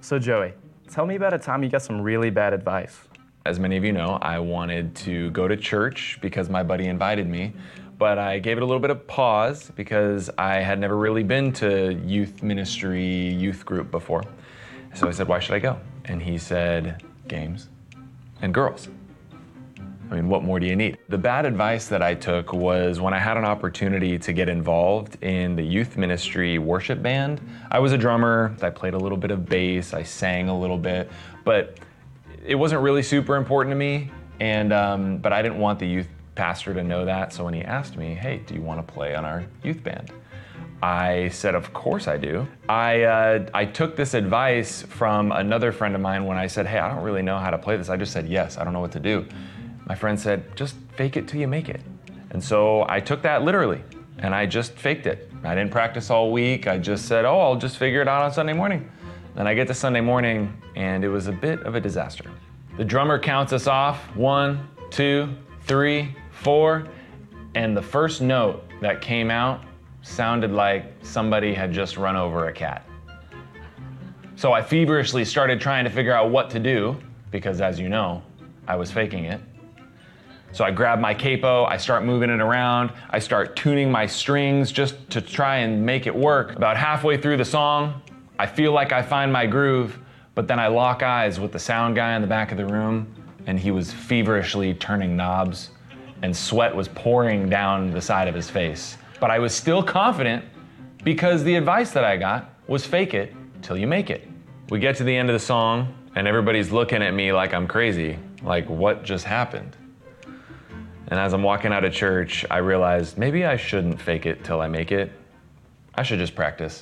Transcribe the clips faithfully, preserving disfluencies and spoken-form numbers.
So Joey, tell me about a time you got some really bad advice. As many of you know, I wanted to go to church because my buddy invited me, but I gave it a little bit of pause because I had never really been to youth ministry, youth group before. So I said, why should I go? And he said, games and girls. I mean, what more do you need? The bad advice that I took was when I had an opportunity to get involved in the youth ministry worship band. I was a drummer, I played a little bit of bass, I sang a little bit, but it wasn't really super important to me, and um, but I didn't want the youth pastor to know that, so when he asked me, hey, do you want to play on our youth band? I said, of course I do. I, uh, I took this advice from another friend of mine when I said, hey, I don't really know how to play this. I just said, yes, I don't know what to do. My friend said, just fake it till you make it. And so I took that literally, and I just faked it. I didn't practice all week. I just said, oh, I'll just figure it out on Sunday morning. Then I get to Sunday morning, and it was a bit of a disaster. The drummer counts us off, one, two, three, four, and the first note that came out sounded like somebody had just run over a cat. So I feverishly started trying to figure out what to do, because as you know, I was faking it. So I grab my capo, I start moving it around, I start tuning my strings just to try and make it work. About halfway through the song, I feel like I find my groove, but then I lock eyes with the sound guy in the back of the room, and he was feverishly turning knobs, and sweat was pouring down the side of his face. But I was still confident because the advice that I got was fake it till you make it. We get to the end of the song, and everybody's looking at me like I'm crazy, like what just happened? And as I'm walking out of church, I realized maybe I shouldn't fake it till I make it. I should just practice.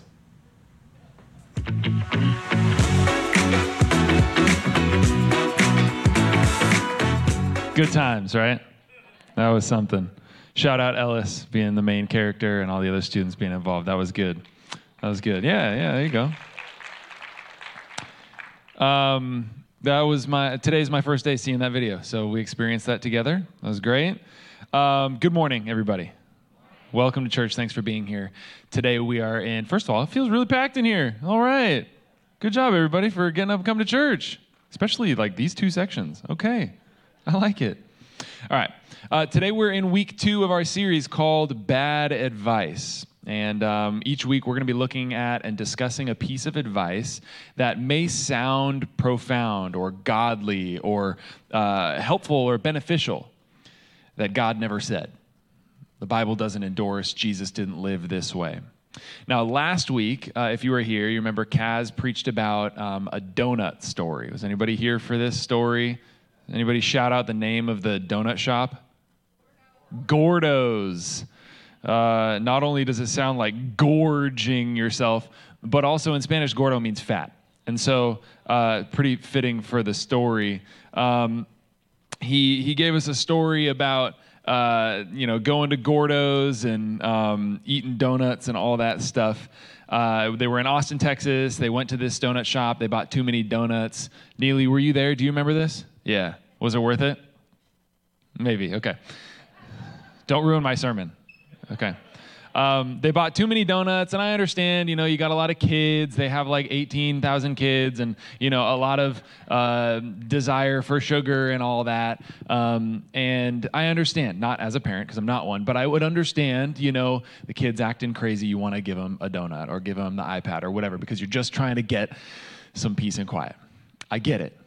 Good times, right? That was something. Shout out Ellis being the main character and all the other students being involved. That was good. That was good. Yeah, yeah, there you go. Um, that was my, today's my first day seeing that video. So we experienced that together. That was great. Um, good morning, everybody. Welcome to church. Thanks for being here. Today we are in, first of all, it feels really packed in here. All right. Good job, everybody, for getting up and coming to church, especially like these two sections. Okay. I like it. All right. Uh, today we're in week two of our series called Bad Advice. And um, each week we're going to be looking at and discussing a piece of advice that may sound profound or godly or uh, helpful or beneficial that God never said. The Bible doesn't endorse. Jesus didn't live this way. Now, last week, uh, if you were here, you remember Kaz preached about um, a donut story. Was anybody here for this story? Anybody shout out the name of the donut shop? Gordo's. Uh, not only does it sound like gorging yourself, but also in Spanish, gordo means fat. And so uh, pretty fitting for the story. Um, he he gave us a story about uh, you know going to Gordo's and um, eating donuts and all that stuff. Uh, they were in Austin, Texas. They went to this donut shop. They bought too many donuts. Neely, were you there? Do you remember this? Yeah. Was it worth it? Maybe. Okay. Don't ruin my sermon. Okay. Um, they bought too many donuts, and I understand, you know, you got a lot of kids. They have like eighteen thousand kids and, you know, a lot of uh, desire for sugar and all that. Um, and I understand, not as a parent, because I'm not one, but I would understand, you know, the kids acting crazy. You want to give them a donut or give them the iPad or whatever because you're just trying to get some peace and quiet. I get it.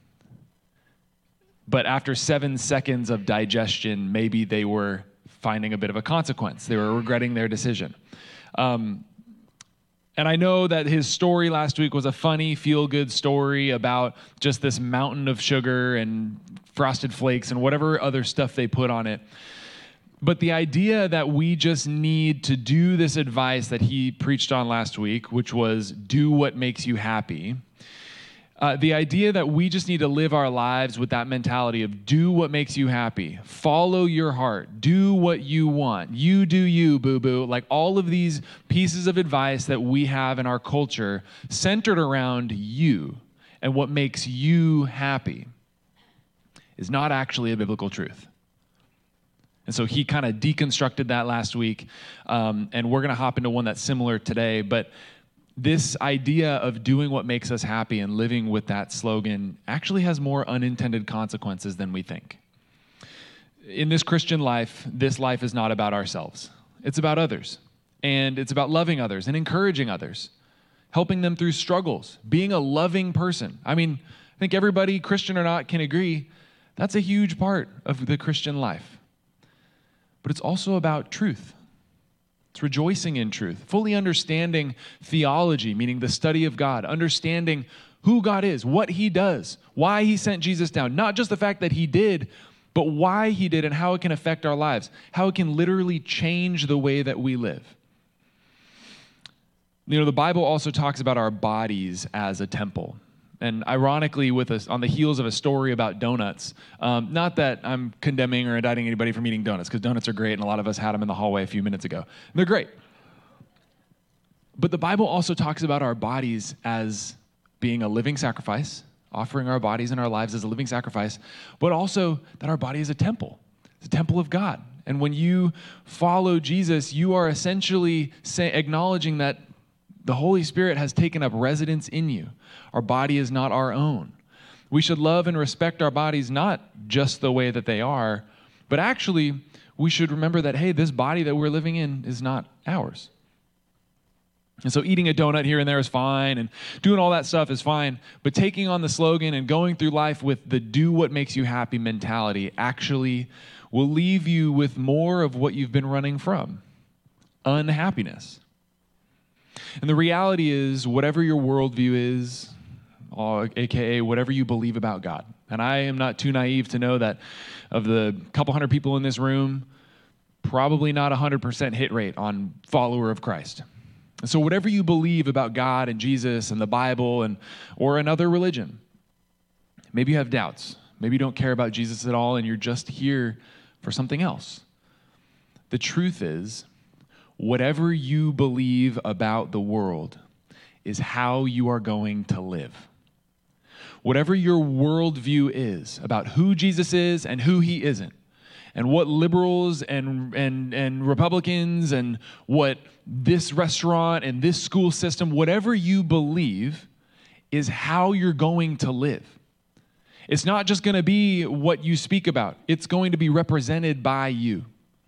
But after seven seconds of digestion, maybe they were finding a bit of a consequence. They were regretting their decision. Um, and I know that his story last week was a funny, feel-good story about just this mountain of sugar and Frosted Flakes and whatever other stuff they put on it. But the idea that we just need to do this advice that he preached on last week, which was do what makes you happy, Uh, the idea that we just need to live our lives with that mentality of do what makes you happy, follow your heart, do what you want, you do you, boo-boo, like all of these pieces of advice that we have in our culture centered around you and what makes you happy is not actually a biblical truth. And so he kind of deconstructed that last week, um, and we're going to hop into one that's similar today, but this idea of doing what makes us happy and living with that slogan actually has more unintended consequences than we think. In this Christian life, this life is not about ourselves. It's about others. And it's about loving others and encouraging others, helping them through struggles, being a loving person. I mean, I think everybody, Christian or not, can agree that's a huge part of the Christian life. But it's also about truth. It's rejoicing in truth, fully understanding theology, meaning the study of God, understanding who God is, what he does, why he sent Jesus down, not just the fact that he did, but why he did and how it can affect our lives, how it can literally change the way that we live. You know, the Bible also talks about our bodies as a temple. And ironically, with us on the heels of a story about donuts, um, not that I'm condemning or indicting anybody from eating donuts, because donuts are great, and a lot of us had them in the hallway a few minutes ago. And they're great. But the Bible also talks about our bodies as being a living sacrifice, offering our bodies and our lives as a living sacrifice, but also that our body is a temple. It's a temple of God. And when you follow Jesus, you are essentially say, acknowledging that the Holy Spirit has taken up residence in you. Our body is not our own. We should love and respect our bodies not just the way that they are, but actually we should remember that, hey, this body that we're living in is not ours. And so eating a donut here and there is fine, and doing all that stuff is fine, but taking on the slogan and going through life with the do what makes you happy mentality actually will leave you with more of what you've been running from, unhappiness. And the reality is, whatever your worldview is, or A K A whatever you believe about God, and I am not too naive to know that of the couple hundred people in this room, probably not a one hundred percent hit rate on follower of Christ. And so whatever you believe about God and Jesus and the Bible and or another religion, maybe you have doubts. Maybe you don't care about Jesus at all and you're just here for something else. The truth is, whatever you believe about the world is how you are going to live. Whatever your worldview is about who Jesus is and who he isn't, and what liberals and, and, and Republicans and what this restaurant and this school system, whatever you believe is how you're going to live. It's not just going to be what you speak about. It's going to be represented by you.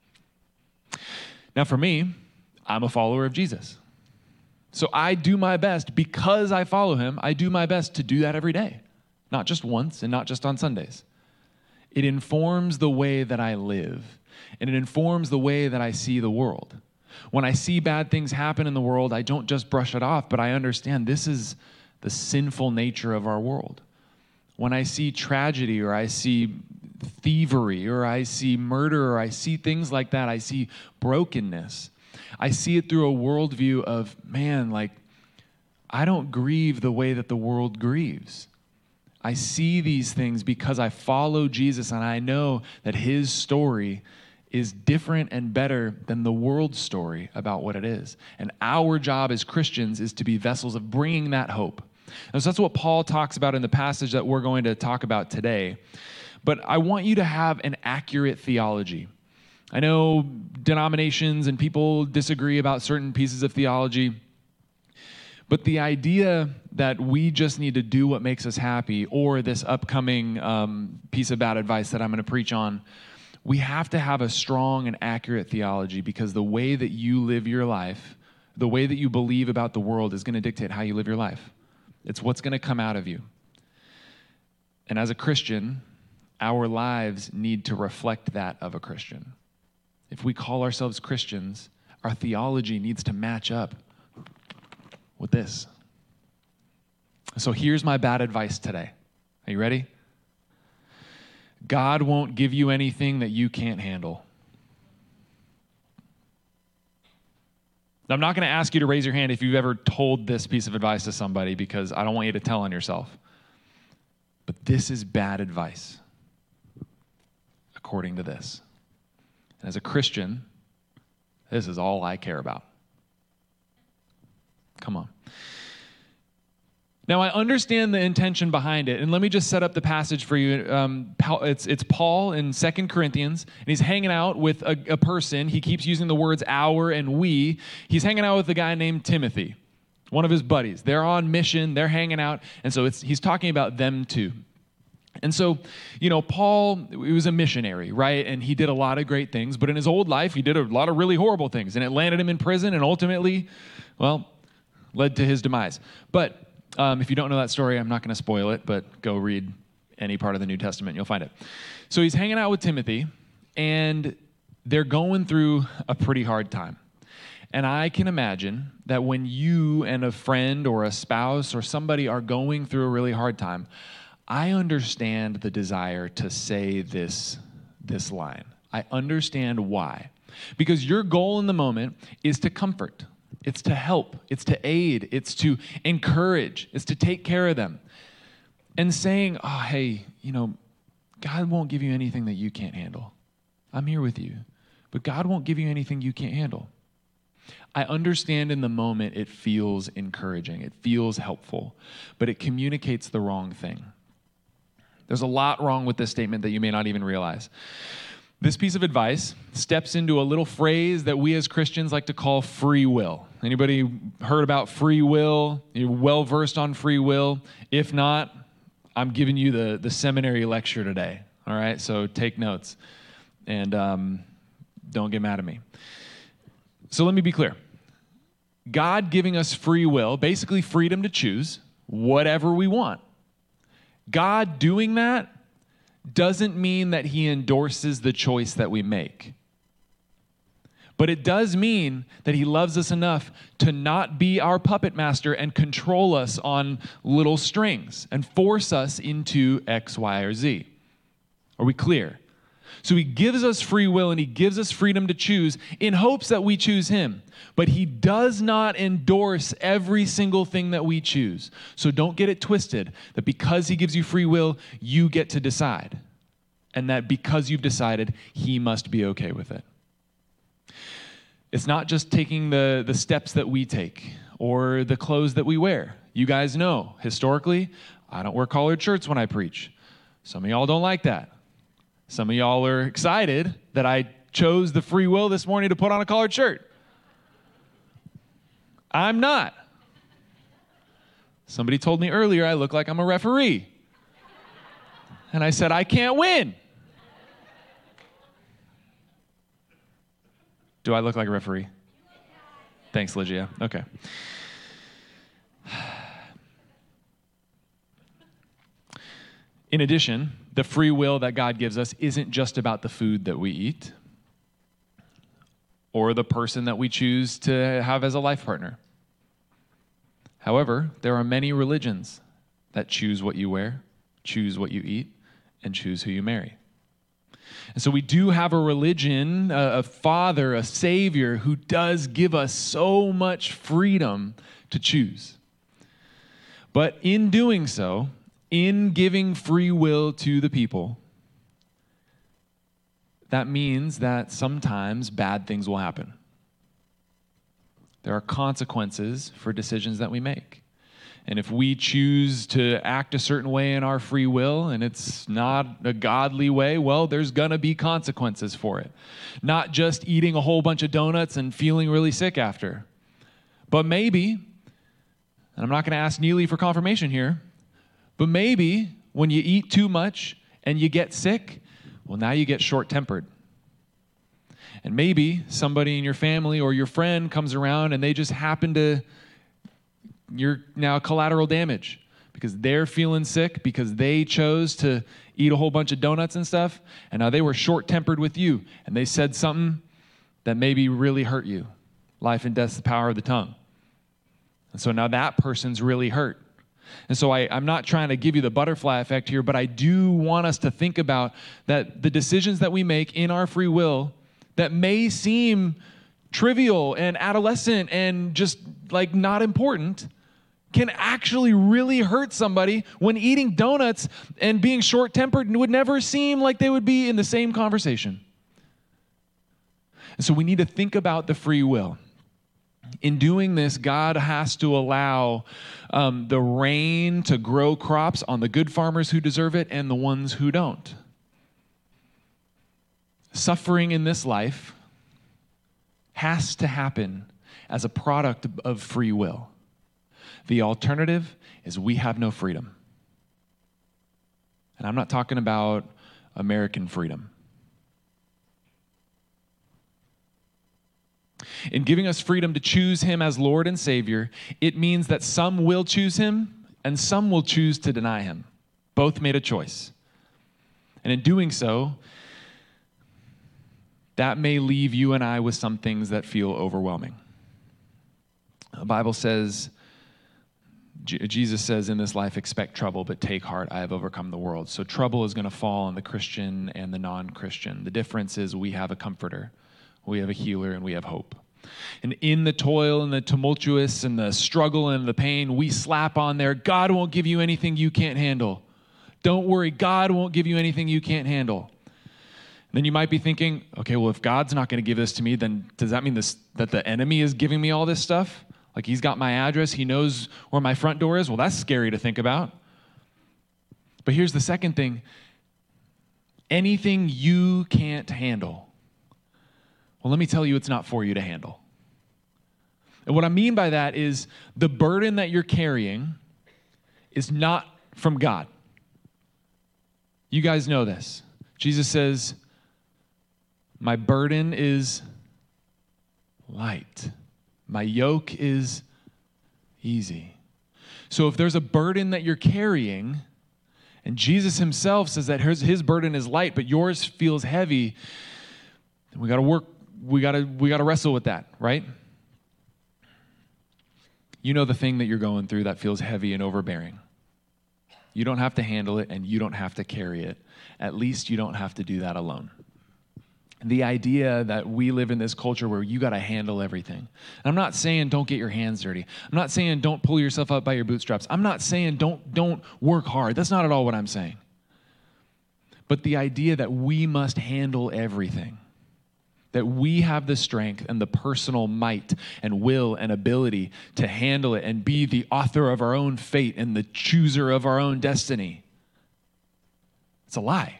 Now for me, I'm a follower of Jesus. So I do my best, because I follow him, I do my best to do that every day. Not just once and not just on Sundays. It informs the way that I live, and it informs the way that I see the world. When I see bad things happen in the world, I don't just brush it off, but I understand this is the sinful nature of our world. When I see tragedy, or I see thievery, or I see murder, or I see things like that, I see brokenness. I see it through a worldview of, man, like, I don't grieve the way that the world grieves. I see these things because I follow Jesus, and I know that his story is different and better than the world's story about what it is. And our job as Christians is to be vessels of bringing that hope. And so that's what Paul talks about in the passage that we're going to talk about today. But I want you to have an accurate theology. I know denominations and people disagree about certain pieces of theology, but the idea that we just need to do what makes us happy, or this upcoming um, piece of bad advice that I'm going to preach on, we have to have a strong and accurate theology, because the way that you live your life, the way that you believe about the world is going to dictate how you live your life. It's what's going to come out of you. And as a Christian, our lives need to reflect that of a Christian. If we call ourselves Christians, our theology needs to match up with this. So here's my bad advice today. Are you ready? God won't give you anything that you can't handle. I'm not going to ask you to raise your hand if you've ever told this piece of advice to somebody, because I don't want you to tell on yourself. But this is bad advice, according to this. And as a Christian, this is all I care about. Come on. Now, I understand the intention behind it, and let me just set up the passage for you. Um, it's, it's Paul in Second Corinthians, and he's hanging out with a, a person. He keeps using the words our and we. He's hanging out with a guy named Timothy. one of his buddies. They're on mission, they're hanging out, and so it's, he's talking about them too. And so, you know, Paul, he was a missionary, right? And he did a lot of great things, but in his old life, he did a lot of really horrible things, and it landed him in prison and ultimately, well, led to his demise. But um, if you don't know that story, I'm not going to spoil it, but go read any part of the New Testament, you'll find it. So he's hanging out with Timothy, and they're going through a pretty hard time. And I can imagine that when you and a friend or a spouse or somebody are going through a really hard time, I understand the desire to say this, this line. I understand why. Because your goal in the moment is to comfort. It's to help. It's to aid. It's to encourage. It's to take care of them. And saying, oh, hey, you know, God won't give you anything that you can't handle. I'm here with you. But God won't give you anything you can't handle. I understand in the moment it feels encouraging. It feels helpful. But it communicates the wrong thing. There's a lot wrong with this statement that you may not even realize. This piece of advice steps into a little phrase that we as Christians like to call free will. Anybody heard about free will? You're well versed on free will? If not, I'm giving you the, the seminary lecture today. All right, so take notes and um, don't get mad at me. So let me be clear. God giving us free will, basically freedom to choose whatever we want. God doing that doesn't mean that he endorses the choice that we make. But it does mean that he loves us enough to not be our puppet master and control us on little strings and force us into X, Y, or Z. Are we clear? So he gives us free will and he gives us freedom to choose in hopes that we choose him. But he does not endorse every single thing that we choose. So don't get it twisted that because he gives you free will, you get to decide. And that because you've decided, he must be okay with it. It's not just taking the, the steps that we take or the clothes that we wear. You guys know, historically, I don't wear collared shirts when I preach. Some of y'all don't like that. Some of y'all are excited that I chose the free will this morning to put on a collared shirt. I'm not. Somebody told me earlier I look like I'm a referee. And I said, I can't win. Do I look like a referee? Thanks, Lygia. Okay. In addition, the free will that God gives us isn't just about the food that we eat or the person that we choose to have as a life partner. However, there are many religions that choose what you wear, choose what you eat, and choose who you marry. And so we do have a religion, a, a father, a savior who does give us so much freedom to choose. But in doing so, in giving free will to the people, that means that sometimes bad things will happen. There are consequences for decisions that we make. And if we choose to act a certain way in our free will and it's not a godly way, well, there's going to be consequences for it. Not just eating a whole bunch of donuts and feeling really sick after. But maybe, and I'm not going to ask Neely for confirmation here, but maybe when you eat too much and you get sick, well, now you get short-tempered. And maybe somebody in your family or your friend comes around and they just happen to, you're now collateral damage because they're feeling sick because they chose to eat a whole bunch of donuts and stuff, and now they were short-tempered with you, and they said something that maybe really hurt you. Life and death's the power of the tongue. And so now that person's really hurt. And so I, I'm not trying to give you the butterfly effect here, but I do want us to think about that the decisions that we make in our free will that may seem trivial and adolescent and just like not important can actually really hurt somebody when eating donuts and being short-tempered would never seem like they would be in the same conversation. And so we need to think about the free will. In doing this, God has to allow um, the rain to grow crops on the good farmers who deserve it and the ones who don't. Suffering in this life has to happen as a product of free will. The alternative is we have no freedom. And I'm not talking about American freedom. In giving us freedom to choose him as Lord and Savior, it means that some will choose him and some will choose to deny him. Both made a choice. And in doing so, that may leave you and I with some things that feel overwhelming. The Bible says, J- Jesus says, in this life, expect trouble, but take heart, I have overcome the world. So trouble is going to fall on the Christian and the non-Christian. The difference is we have a comforter, we have a healer, and we have hope. And in the toil and the tumultuous and the struggle and the pain, we slap on there, God won't give you anything you can't handle. Don't worry, God won't give you anything you can't handle. And then you might be thinking, okay, well, if God's not going to give this to me, then does that mean this, that the enemy is giving me all this stuff? Like he's got my address, he knows where my front door is? Well, that's scary to think about. But here's the second thing. Anything you can't handle, well, let me tell you, it's not for you to handle. And what I mean by that is the burden that you're carrying is not from God. You guys know this. Jesus says, my burden is light. My yoke is easy. So if there's a burden that you're carrying, and Jesus himself says that his, his burden is light, but yours feels heavy, then we got to work, we got to we got to wrestle with that, right? You know the thing that you're going through that feels heavy and overbearing. You don't have to handle it, and you don't have to carry it. At least you don't have to do that alone. The idea that we live in this culture where you got to handle everything. And I'm not saying don't get your hands dirty. I'm not saying don't pull yourself up by your bootstraps. I'm not saying don't don't work hard. That's not at all what I'm saying. But the idea that we must handle everything, that we have the strength and the personal might and will and ability to handle it and be the author of our own fate and the chooser of our own destiny. It's a lie.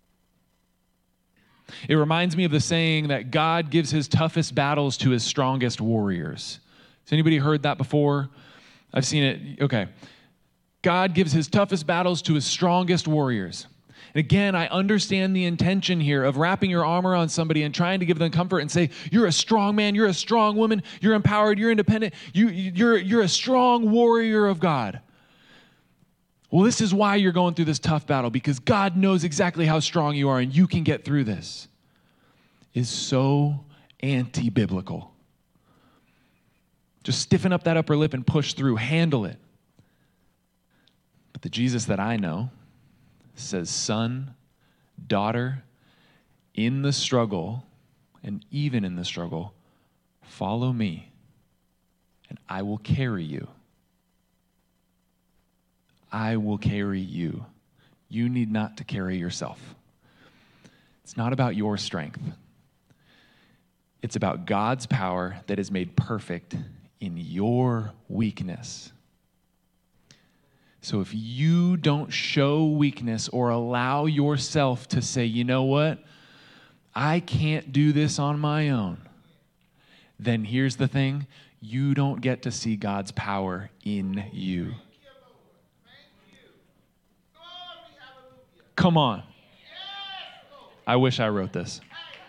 It reminds me of the saying that God gives his toughest battles to his strongest warriors. Has anybody heard that before? I've seen it. Okay. God gives his toughest battles to his strongest warriors. And again, I understand the intention here of wrapping your armor on somebody and trying to give them comfort and say, you're a strong man, you're a strong woman, you're empowered, you're independent, you, you're, you're a strong warrior of God. Well, this is why you're going through this tough battle, because God knows exactly how strong you are and you can get through this. Is so anti-biblical. Just stiffen up that upper lip and push through, handle it. But the Jesus that I know says, son, daughter, in the struggle, and even in the struggle, follow me, and I will carry you. I will carry you. You need not to carry yourself. It's not about your strength. It's about God's power that is made perfect in your weakness. So if you don't show weakness or allow yourself to say, you know what, I can't do this on my own, then here's the thing, you don't get to see God's power in you. Come on. I wish I wrote this.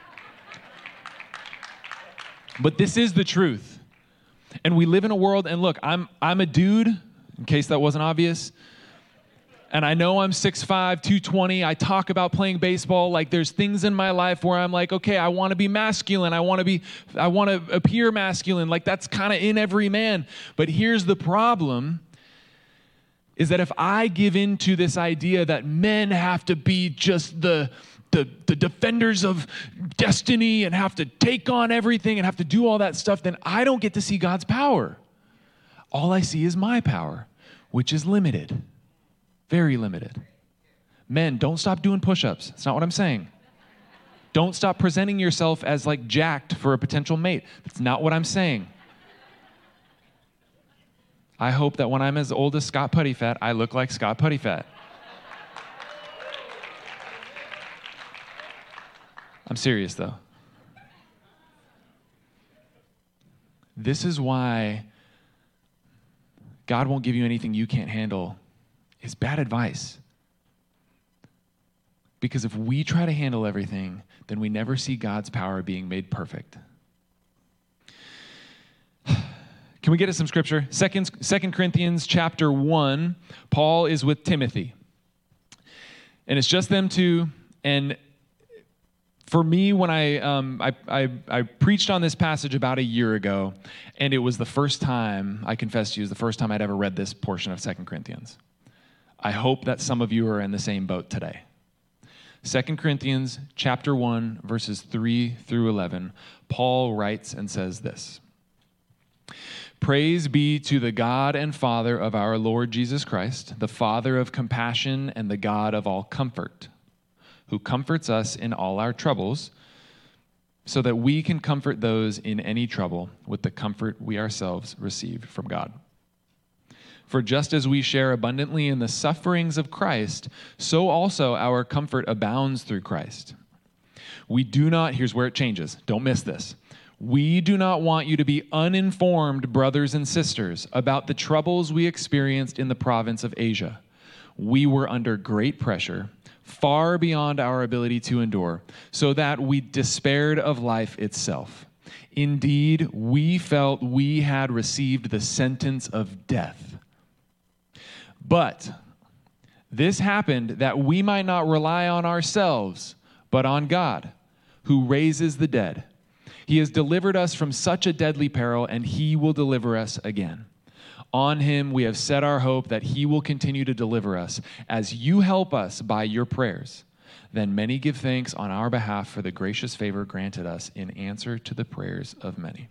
But this is the truth. And we live in a world, and look, I'm I'm a dude, in case that wasn't obvious. And I know I'm six five, two twenty. I talk about playing baseball. Like there's things in my life where I'm like, okay, I want to be masculine. I want to be, I want to appear masculine. Like that's kind of in every man. But here's the problem. Is that if I give in to this idea that men have to be just the, the, the defenders of destiny and have to take on everything and have to do all that stuff, then I don't get to see God's power. All I see is my power, which is limited, very limited. Men, don't stop doing push-ups. That's not what I'm saying. Don't stop presenting yourself as like jacked for a potential mate. That's not what I'm saying. I hope that when I'm as old as Scott Puttyfat, I look like Scott Puttyfat. I'm serious, though. This is why God won't give you anything you can't handle is bad advice. Because if we try to handle everything, then we never see God's power being made perfect. Can we get to some scripture? Second, Second Corinthians chapter one, Paul is with Timothy. And it's just them two. And for me, when I, um, I, I, I preached on this passage about a year ago, and it was the first time, I confess to you, it was the first time I'd ever read this portion of Second Corinthians. I hope that some of you are in the same boat today. Second Corinthians chapter one, verses three through eleven, Paul writes and says this. Praise be to the God and Father of our Lord Jesus Christ, the Father of compassion and the God of all comfort, who comforts us in all our troubles, so that we can comfort those in any trouble with the comfort we ourselves received from God. For just as we share abundantly in the sufferings of Christ, so also our comfort abounds through Christ. We do not, here's where it changes, don't miss this. We do not want you to be uninformed, brothers and sisters, about the troubles we experienced in the province of Asia. We were under great pressure, far beyond our ability to endure, so that we despaired of life itself. Indeed, we felt we had received the sentence of death. But this happened that we might not rely on ourselves, but on God, who raises the dead. He has delivered us from such a deadly peril, and he will deliver us again. On him we have set our hope that he will continue to deliver us, as you help us by your prayers. Then many give thanks on our behalf for the gracious favor granted us in answer to the prayers of many.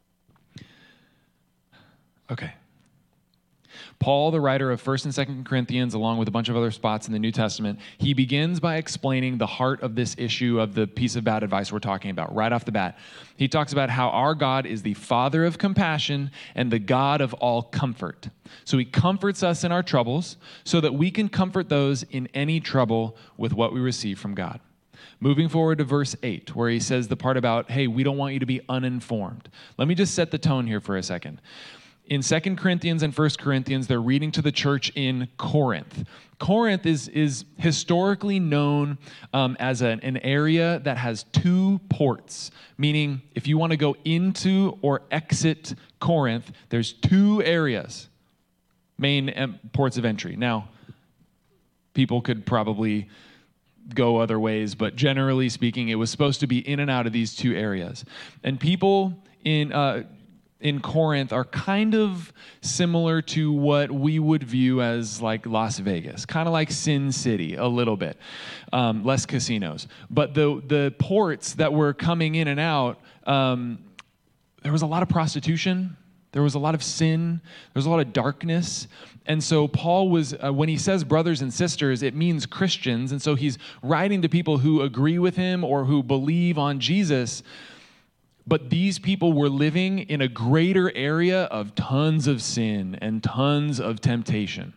Okay. Paul, the writer of First and Second Corinthians, along with a bunch of other spots in the New Testament, he begins by explaining the heart of this issue of the piece of bad advice we're talking about right off the bat. He talks about how our God is the Father of compassion and the God of all comfort. So he comforts us in our troubles so that we can comfort those in any trouble with what we receive from God. Moving forward to verse eight, where he says the part about, hey, we don't want you to be uninformed. Let me just set the tone here for a second. In Second Corinthians and First Corinthians, they're reading to the church in Corinth. Corinth is, is historically known um, as an, an area that has two ports, meaning if you want to go into or exit Corinth, there's two areas, main um, ports of entry. Now, people could probably go other ways, but generally speaking, it was supposed to be in and out of these two areas. And people in... Uh, in Corinth are kind of similar to what we would view as like Las Vegas, kind of like Sin City a little bit, um, less casinos. But the the ports that were coming in and out, um, there was a lot of prostitution, there was a lot of sin, there was a lot of darkness. And so Paul was, uh, when he says brothers and sisters, it means Christians. And so he's writing to people who agree with him or who believe on Jesus. But these people were living in a greater area of tons of sin and tons of temptation.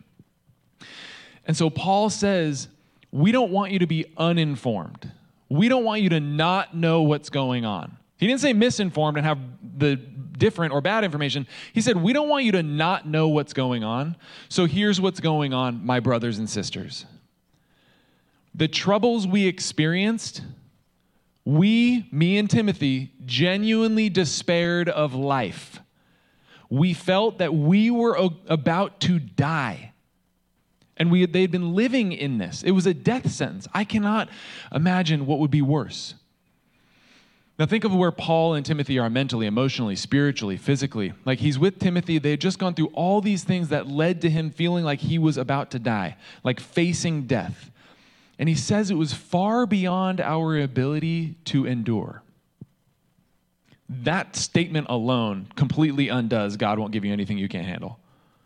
And so Paul says, we don't want you to be uninformed. We don't want you to not know what's going on. He didn't say misinformed and have the different or bad information. He said, we don't want you to not know what's going on. So here's what's going on, my brothers and sisters. The troubles we experienced, we, me and Timothy, genuinely despaired of life. We felt that we were o- about to die. And we they'd been living in this. It was a death sentence. I cannot imagine what would be worse. Now think of where Paul and Timothy are mentally, emotionally, spiritually, physically. Like he's with Timothy. They had just gone through all these things that led to him feeling like he was about to die, like facing death. And he says it was far beyond our ability to endure. That statement alone completely undoes God won't give you anything you can't handle.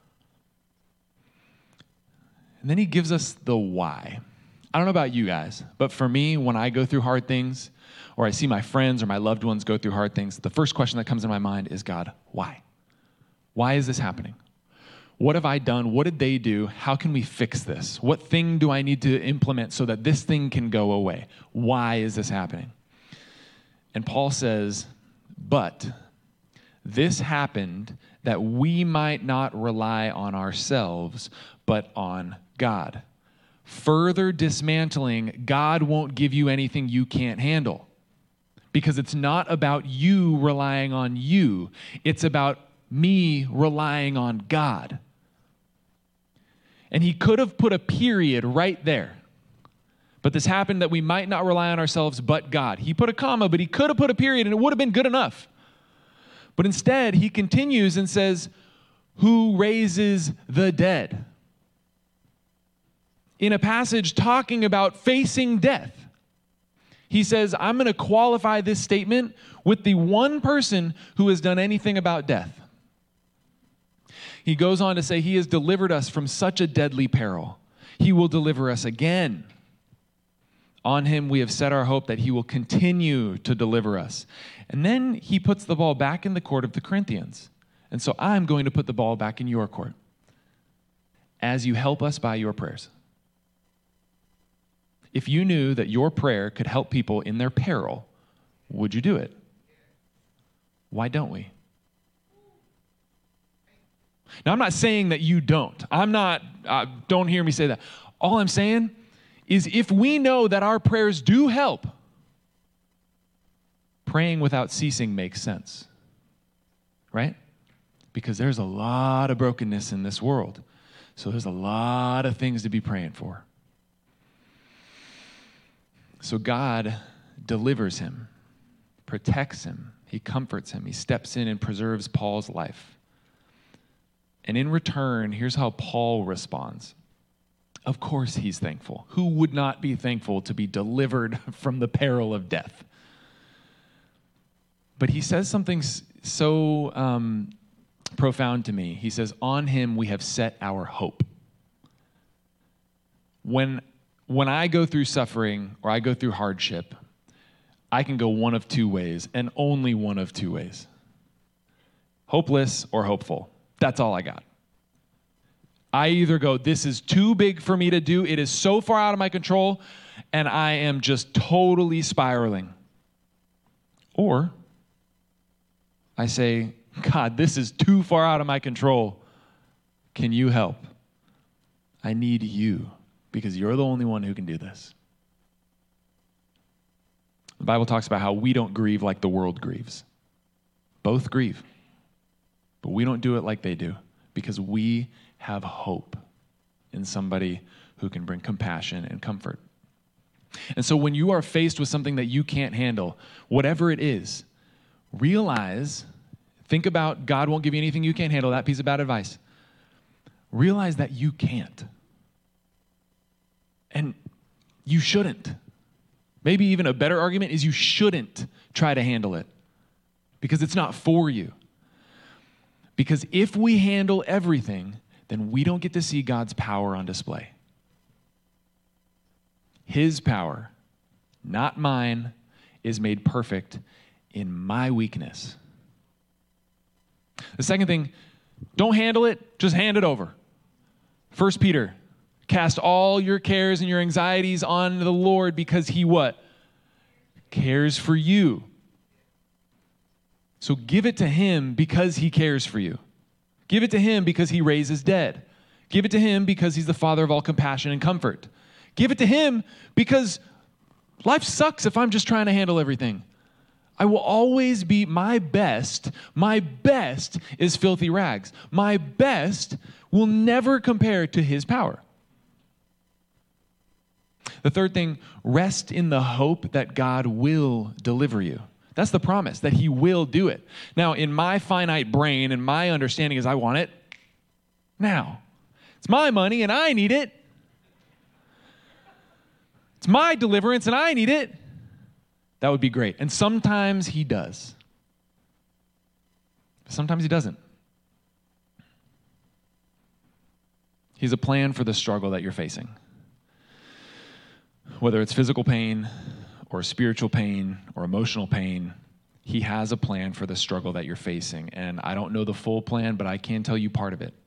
And then he gives us the why. I don't know about you guys, but for me, when I go through hard things, or I see my friends or my loved ones go through hard things, the first question that comes in my mind is, God, why? Why is this happening? What have I done? What did they do? How can we fix this? What thing do I need to implement so that this thing can go away? Why is this happening? And Paul says, but This happened that we might not rely on ourselves, but on God. Further dismantling, God won't give you anything you can't handle. Because it's not about you relying on you. It's about me relying on God. And he could have put a period right there. But this happened that we might not rely on ourselves but God. He put a comma, but he could have put a period and it would have been good enough. But instead, he continues and says, who raises the dead? In a passage talking about facing death, he says, I'm going to qualify this statement with the one person who has done anything about death. He goes on to say, he has delivered us from such a deadly peril. He will deliver us again. On him we have set our hope that he will continue to deliver us. And then he puts the ball back in the court of the Corinthians. And so I'm going to put the ball back in your court as you help us by your prayers. If you knew that your prayer could help people in their peril, would you do it? Why don't we? Now, I'm not saying that you don't. I'm not, uh, don't hear me say that. All I'm saying is if we know that our prayers do help, praying without ceasing makes sense, right? Because there's a lot of brokenness in this world. So there's a lot of things to be praying for. So God delivers him, protects him, he comforts him, he steps in and preserves Paul's life. And in return, here's how Paul responds. Of course he's thankful. Who would not be thankful to be delivered from the peril of death? But he says something so um, profound to me. He says, on him we have set our hope. When, when I go through suffering or I go through hardship, I can go one of two ways, and only one of two ways. Hopeless or hopeful. That's all I got. I either go, this is too big for me to do, it is so far out of my control, and I am just totally spiraling. Or I say, God, this is too far out of my control. Can you help? I need you, because you're the only one who can do this. The Bible talks about how we don't grieve like the world grieves. Both grieve. But we don't do it like they do because we have hope in somebody who can bring compassion and comfort. And so when you are faced with something that you can't handle, whatever it is, realize, think about God won't give you anything you can't handle, that piece of bad advice. Realize that you can't. And you shouldn't. Maybe even a better argument is you shouldn't try to handle it because it's not for you. Because if we handle everything, then we don't get to see God's power on display. His power, not mine, is made perfect in my weakness. The second thing, don't handle it, just hand it over. First Peter, cast all your cares and your anxieties on the Lord because he what? Cares for you. So give it to him because he cares for you. Give it to him because he raises dead. Give it to him because he's the Father of all compassion and comfort. Give it to him because life sucks if I'm just trying to handle everything. I will always be my best. My best is filthy rags. My best will never compare to his power. The third thing, rest in the hope that God will deliver you. That's the promise, that he will do it. Now, in my finite brain and my understanding is I want it now. It's my money and I need it. It's my deliverance and I need it. That would be great. And sometimes he does. Sometimes he doesn't. He's a plan for the struggle that you're facing. Whether it's physical pain or spiritual pain or emotional pain, he has a plan for the struggle that you're facing. And I don't know the full plan, but I can tell you part of it.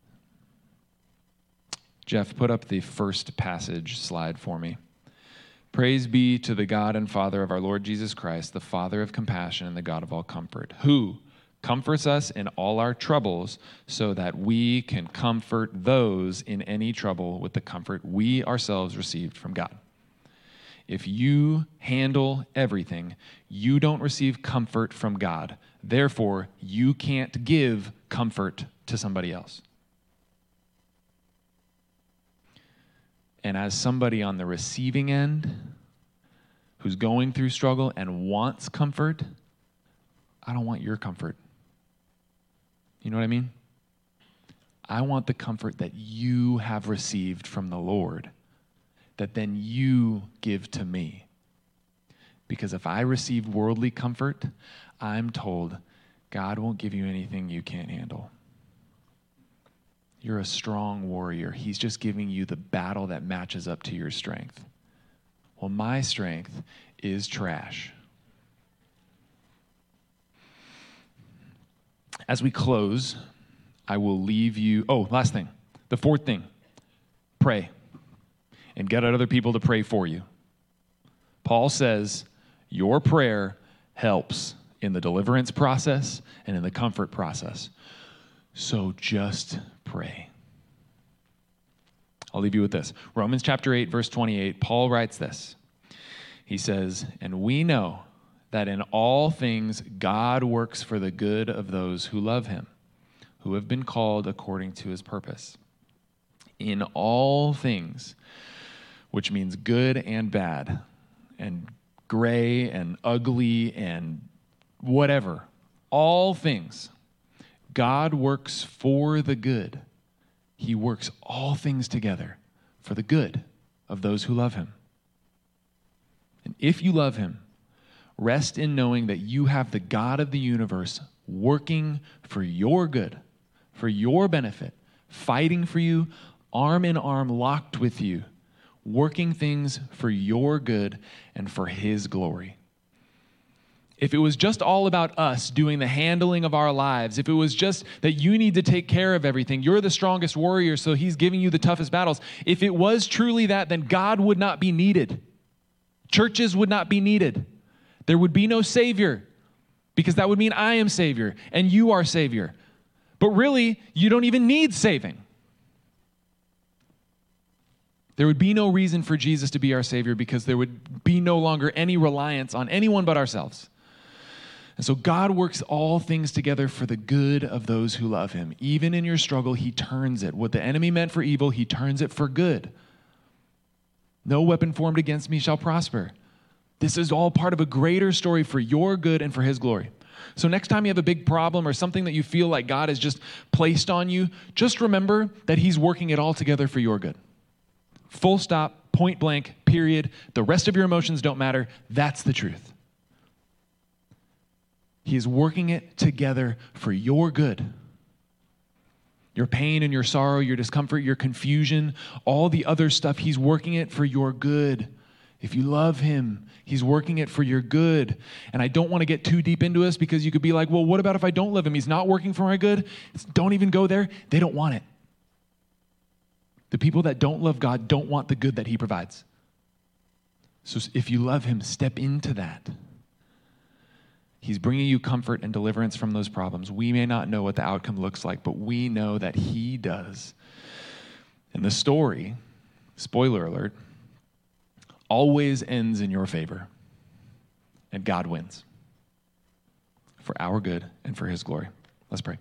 Jeff, put up the first passage slide for me. Praise be to the God and Father of our Lord Jesus Christ, the Father of compassion and the God of all comfort, who comforts us in all our troubles so that we can comfort those in any trouble with the comfort we ourselves received from God. If you handle everything, you don't receive comfort from God. Therefore, you can't give comfort to somebody else. And as somebody on the receiving end who's going through struggle and wants comfort, I don't want your comfort. You know what I mean? I want the comfort that you have received from the Lord, that then you give to me. Because if I receive worldly comfort, I'm told God won't give you anything you can't handle. You're a strong warrior. He's just giving you the battle that matches up to your strength. Well, my strength is trash. As we close, I will leave you. Oh, last thing. The fourth thing. Pray. And get other people to pray for you. Paul says, your prayer helps in the deliverance process and in the comfort process. So just pray. I'll leave you with this. Romans chapter eight, verse twenty-eight, Paul writes this. He says, and we know that in all things God works for the good of those who love him, who have been called according to his purpose. In all things, which means good and bad, and gray and ugly and whatever, all things, God works for the good. He works all things together for the good of those who love him. And if you love him, rest in knowing that you have the God of the universe working for your good, for your benefit, fighting for you, arm in arm, locked with you, working things for your good and for his glory. If it was just all about us doing the handling of our lives, if it was just that you need to take care of everything, you're the strongest warrior, so he's giving you the toughest battles. If it was truly that, then God would not be needed. Churches would not be needed. There would be no Savior, because that would mean I am Savior and you are Savior. But really, you don't even need saving. There would be no reason for Jesus to be our Savior, because there would be no longer any reliance on anyone but ourselves. And so God works all things together for the good of those who love him. Even in your struggle, he turns it. What the enemy meant for evil, he turns it for good. No weapon formed against me shall prosper. This is all part of a greater story for your good and for his glory. So next time you have a big problem or something that you feel like God has just placed on you, just remember that he's working it all together for your good. Full stop, point blank, period. The rest of your emotions don't matter. That's the truth. He is working it together for your good. Your pain and your sorrow, your discomfort, your confusion, all the other stuff, he's working it for your good. If you love him, he's working it for your good. And I don't want to get too deep into this, because you could be like, well, what about if I don't love him? He's not working for my good. Don't even go there. They don't want it. The people that don't love God don't want the good that he provides. So if you love him, step into that. He's bringing you comfort and deliverance from those problems. We may not know what the outcome looks like, but we know that he does. And the story, spoiler alert, always ends in your favor. And God wins. For our good and for his glory. Let's pray.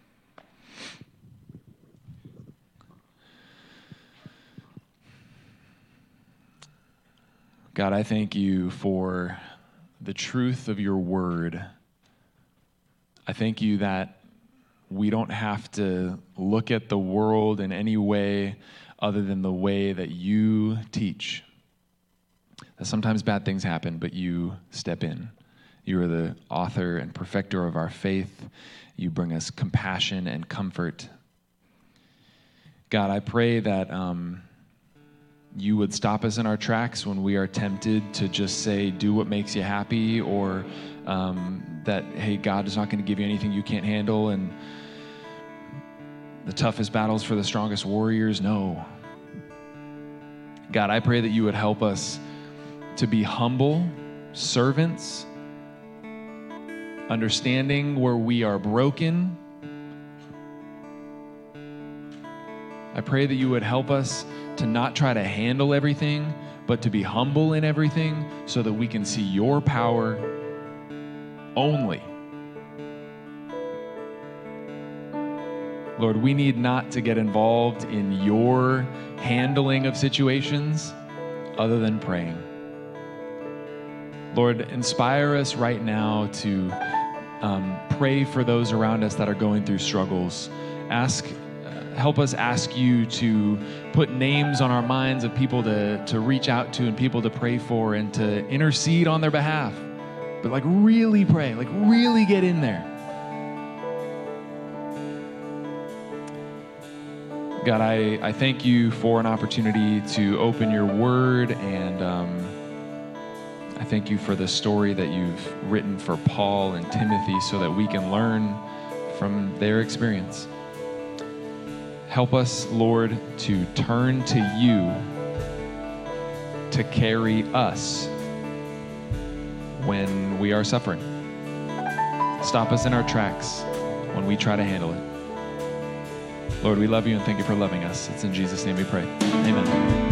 God, I thank you for the truth of your word. I thank you that we don't have to look at the world in any way other than the way that you teach. That sometimes bad things happen, but you step in. You are the author and perfecter of our faith. You bring us compassion and comfort. God, I pray that um, you would stop us in our tracks when we are tempted to just say, do what makes you happy, or um, that, hey, God is not going to give you anything you can't handle, and the toughest battles for the strongest warriors. No. God, I pray that you would help us to be humble servants, understanding where we are broken. I pray that you would help us to not try to handle everything, but to be humble in everything so that we can see your power only. Lord, we need not to get involved in your handling of situations other than praying. Lord, inspire us right now to um, pray for those around us that are going through struggles. Ask, uh, help us ask you to put names on our minds of people to, to reach out to and people to pray for and to intercede on their behalf. But like really pray, like really get in there. God, I, I thank you for an opportunity to open your word, and um, I thank you for the story that you've written for Paul and Timothy so that we can learn from their experience. Help us, Lord, to turn to you to carry us when we are suffering. Stop us in our tracks when we try to handle it. Lord, we love you and thank you for loving us. It's in Jesus' name we pray. Amen.